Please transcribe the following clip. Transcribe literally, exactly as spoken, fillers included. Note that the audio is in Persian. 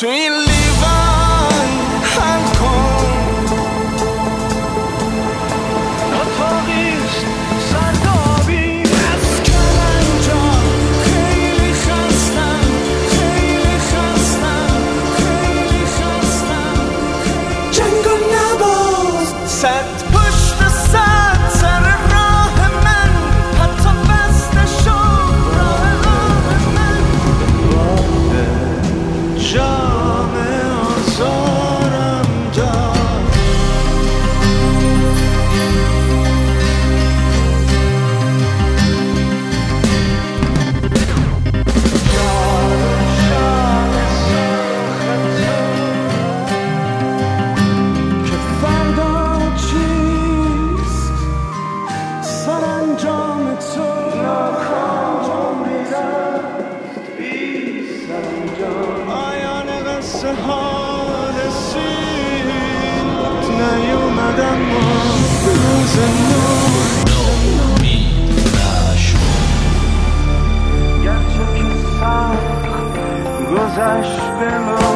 تو این لیوان حل کن. اتاقیست سردابی از کلنجا، خیلی خستم خیلی خستم خیلی خستم. جنگ و نباز صد پشت صد سر راه من، حتی بسته شد راه راه من. جام آزارم داد، یاد شام سرخ که فردا چیست سرانجام تو. ناکامی رفت بی سرانجام، پایان قصه ها رسید نیومدم ما روز نو. گرچه که سخت گذشت به ما